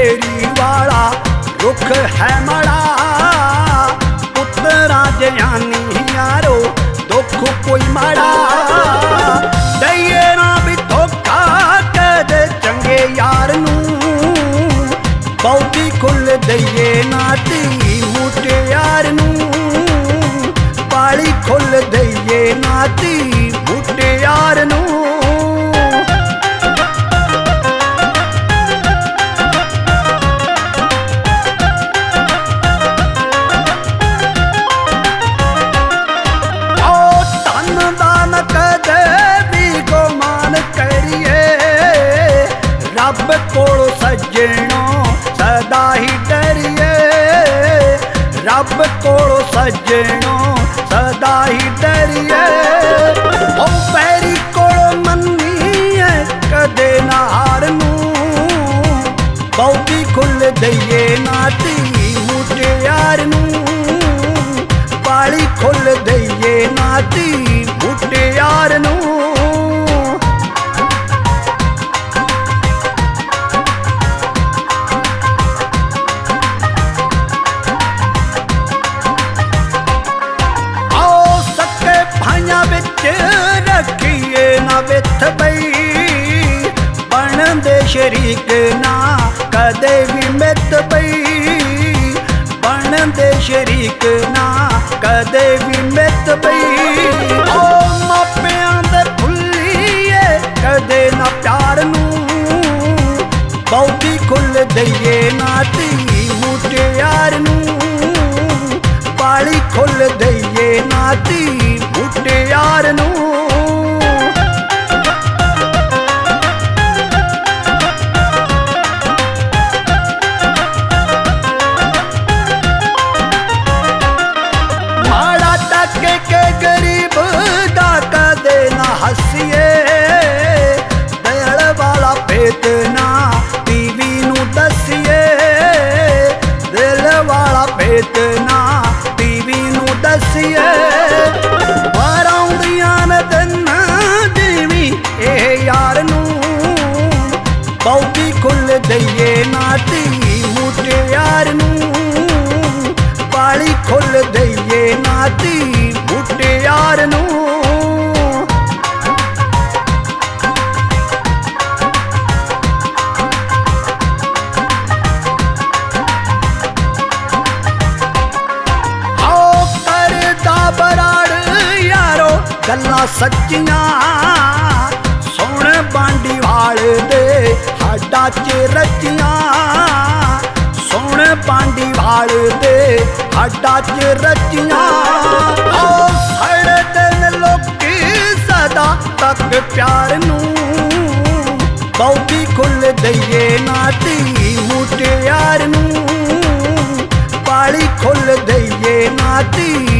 Berry वाला रुख है मड़ा, पुत्रा जयानी यारो दुख कोई माड़ा। दईए ना भी धोखा कदे चंगे यार नू, बहुती खुल दईए ना धी मुटे यार नू, पाली खुल दईए ना धी मुटे यार नू। रब कोलो सज्जनो सदा ही डरिए, रब कोलो सज्जनो सदा ही डरिए। ओ पैरी कोलो मन्नीए कदे ना हार नू, बहुती खुल दईए ना धी मुटे यार नू, पाली खुल दईए ना धी मुटे यार नू। रखिए ना विथ बई बनदे शरीक ना कदे भी मित बई, बनदे शरीक ना कदे भी मित बई। ओ मापियां दे भुल्लीए कदे ना प्यार नू, बहुती खुल दईए ना धी मुटे यार नू, पाली खुल दईए ना धी मुटे यार नू। माड़ा टके के गरीब दा कदे ना हसीए, दयाल वाला पेत ना बीवी नू दसीए, दिल वाला पेत ना बीवी नू दसीए। यार नू बहुती खुल दईए ना धी मुटे यार नू, पाली खुल दईए ना धी मुटे यार नू। आओ करदा बराड़ यारो गल्लां सच्चियां, बांडी वाल दे हाडा च रचियां, सोने बांडी वाल दे हाडा च रचियां। ओ साढ़े दिन लोकी सदा तक प्यार नू, बहुती खुल दईए ना धी मुटे यार नू, पाली खुल दईए ना धी